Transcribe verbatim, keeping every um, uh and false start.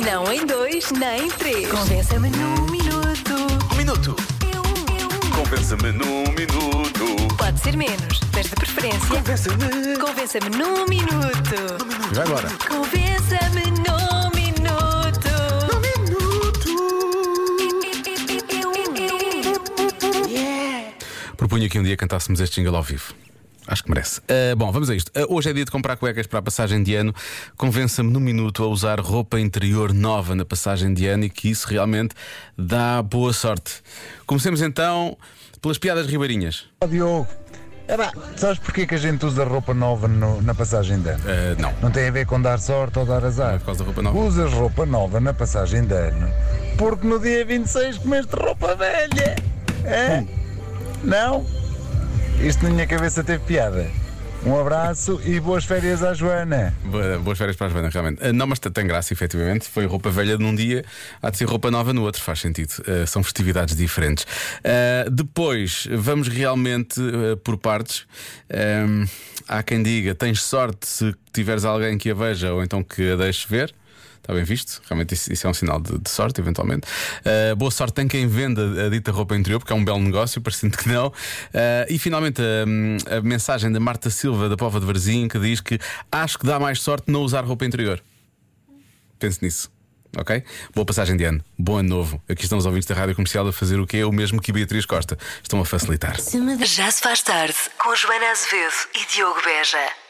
Não em dois, nem em três. Convença-me num minuto. Um minuto. Eu, eu. Convença-me num minuto. Pode ser menos, mas de preferência. Convença-me. Convença-me num minuto. Já agora. Convença-me num minuto. Um minuto. Propunha que um dia cantássemos este jingle ao vivo. Acho que merece. Uh, bom, vamos a isto. Uh, hoje é dia de comprar cuecas para a passagem de ano. Convença-me num minuto a usar roupa interior nova na passagem de ano e que isso realmente dá boa sorte. Comecemos então pelas piadas ribeirinhas. Ó Diogo, é pá, sabes porquê que a gente usa roupa nova no- na passagem de ano? Uh, não. Não tem a ver com dar sorte ou dar Não azar. é por causa da roupa nova. Usas roupa nova na passagem de ano porque no dia vinte e seis comeste roupa velha. É? Não? Isto na minha cabeça teve piada. Um abraço e boas férias à Joana. Boa- Boas férias para a Joana, realmente. Uh, não, mas tem graça, efetivamente. Foi roupa velha num dia, há de ser roupa nova no outro, faz sentido. Uh, são festividades diferentes. Uh, depois, vamos realmente uh, por partes. Um, há quem diga: tens sorte se tiveres alguém que a veja ou então que a deixe ver. Está bem visto? Realmente isso, isso é um sinal de, de sorte, eventualmente. Uh, boa sorte tem quem venda a dita roupa interior, porque é um belo negócio, parecendo que não. Uh, e finalmente a, a mensagem da Marta Silva, da Póvoa de Varzim, que diz que acho que dá mais sorte não usar roupa interior. Pense nisso. Ok? Boa passagem de ano, bom ano novo. Aqui estão os ouvintes da Rádio Comercial a fazer o que é o mesmo que Beatriz Costa. Estão a facilitar. Já se faz tarde com Joana Azevedo e Diogo Beja.